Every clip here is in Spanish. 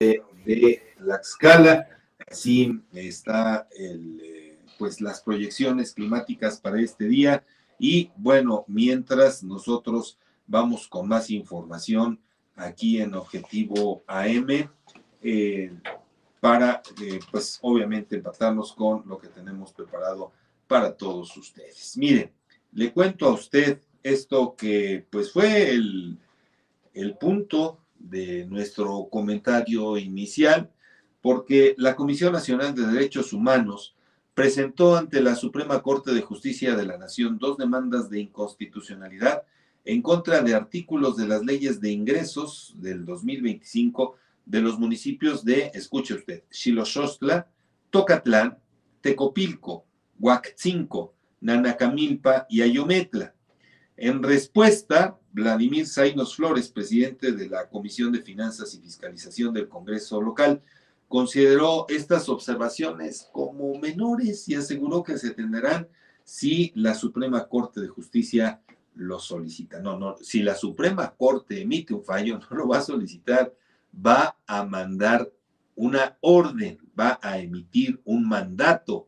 de Tlaxcala. Así está pues las proyecciones climáticas para este día. Y bueno, mientras nosotros vamos con más información aquí en Objetivo AM, para pues obviamente empatarnos con lo que tenemos preparado para todos ustedes. Miren, le cuento a usted esto que pues fue el punto de nuestro comentario inicial, porque la Comisión Nacional de Derechos Humanos presentó ante la Suprema Corte de Justicia de la Nación 2 demandas de inconstitucionalidad en contra de artículos de las leyes de ingresos del 2025 de los municipios de, escuche usted, Xiloxostla, Tocatlán, Tecopilco, Huactzinco, Nanacamilpa y Ayometla. En respuesta, Vladimir Zainos Flores, presidente de la Comisión de Finanzas y Fiscalización del Congreso local, consideró estas observaciones como menores y aseguró que se atenderán si la Suprema Corte de Justicia lo solicita. No, si la Suprema Corte emite un fallo, no lo va a solicitar, va a mandar una orden, va a emitir un mandato.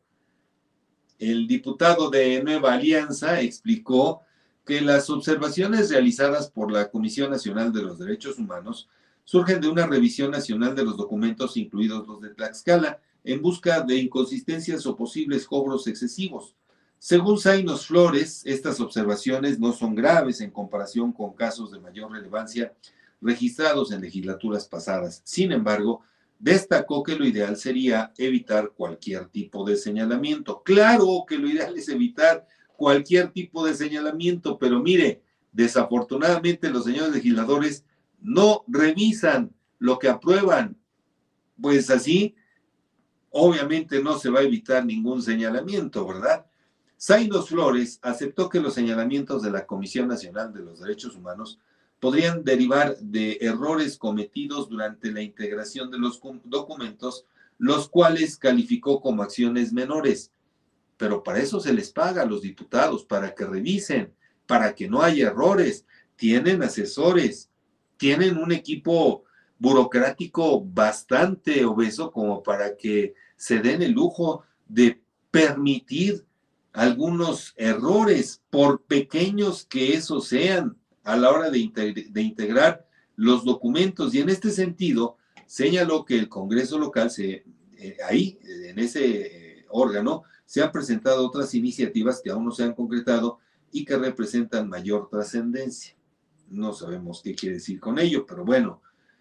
El diputado de Nueva Alianza explicó que las observaciones realizadas por la Comisión Nacional de los Derechos Humanos surgen de una revisión nacional de los documentos, incluidos los de Tlaxcala, en busca de inconsistencias o posibles cobros excesivos. Según Zainos Flores, estas observaciones no son graves en comparación con casos de mayor relevancia registrados en legislaturas pasadas. Sin embargo, destacó que lo ideal sería evitar cualquier tipo de señalamiento. Claro que lo ideal es evitar cualquier tipo de señalamiento, pero mire, desafortunadamente los señores legisladores no revisan lo que aprueban. Pues así, obviamente no se va a evitar ningún señalamiento, ¿verdad? Zainos Flores aceptó que los señalamientos de la Comisión Nacional de los Derechos Humanos podrían derivar de errores cometidos durante la integración de los documentos, los cuales calificó como acciones menores. Pero para eso se les paga a los diputados, para que revisen, para que no haya errores. Tienen asesores, tienen un equipo burocrático bastante obeso como para que se den el lujo de permitir algunos errores, por pequeños que esos sean, a la hora de integrar los documentos. Y en este sentido, señaló que el Congreso local, ahí, en ese órgano, se han presentado otras iniciativas que aún no se han concretado y que representan mayor trascendencia. No sabemos qué quiere decir con ello, pero bueno,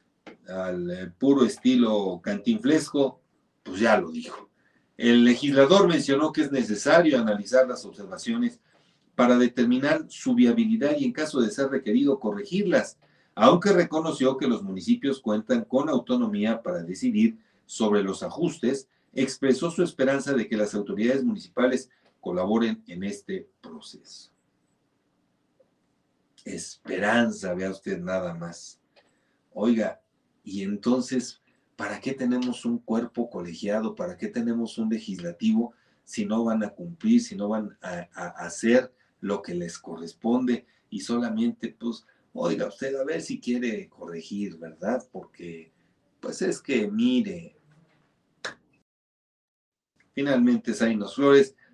al puro estilo cantinflesco, pues ya lo dijo. El legislador mencionó que es necesario analizar las observaciones para determinar su viabilidad y en caso de ser requerido corregirlas, aunque reconoció que los municipios cuentan con autonomía para decidir sobre los ajustes, expresó su esperanza de que las autoridades municipales colaboren en este proceso. Esperanza, vea usted nada más. Oiga, y entonces, ¿para qué tenemos un cuerpo colegiado? ¿Para qué tenemos un legislativo si no van a cumplir, si no van a hacer lo que les corresponde? Y solamente, pues, oiga usted, a ver si quiere corregir, ¿verdad? Porque, pues es que, mire, finalmente Zainos Flores